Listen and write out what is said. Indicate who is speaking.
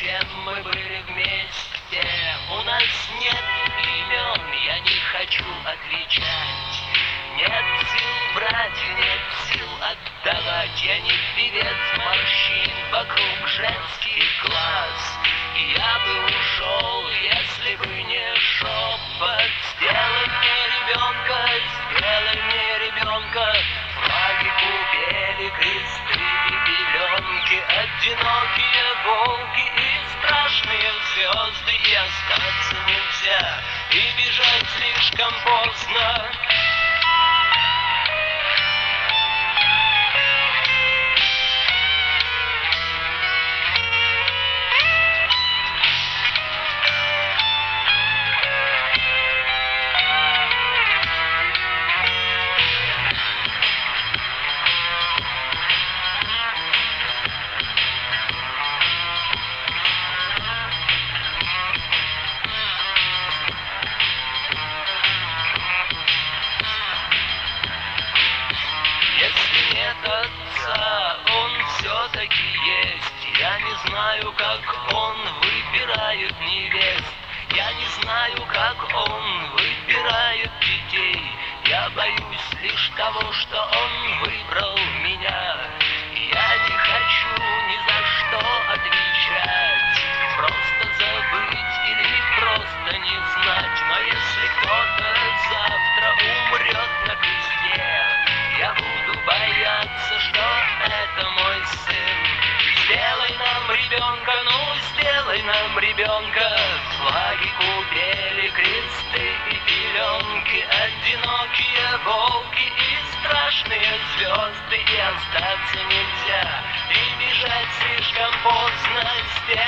Speaker 1: чем мы были вместе. У нас нет имен, я не хочу отвечать. Нет сил брать, нет сил отдавать. Я не певец морщин, вокруг женских глаз. И я бы ушел, если бы не шепот. Сделай мне ребенка, флаги, купели, кресты и пеленки, одинокие волки и страшные звезды. И остаться нельзя, и бежать слишком поздно. Он все-таки есть. Я не знаю, как он выбирает невест. Я не знаю, как он выбирает детей. Я боюсь лишь того, что он выбрал меня. Я не хочу ни за что отвечать. Просто забыть или просто не знать. Но если кто-то завтра умрет на кресте, я буду бояться, что это мой сын. Сделай нам ребенка, ну сделай нам ребенка. Флаги, купели, кресты и пеленки, одинокие волки и страшные звезды. И остаться нельзя, и бежать слишком поздно.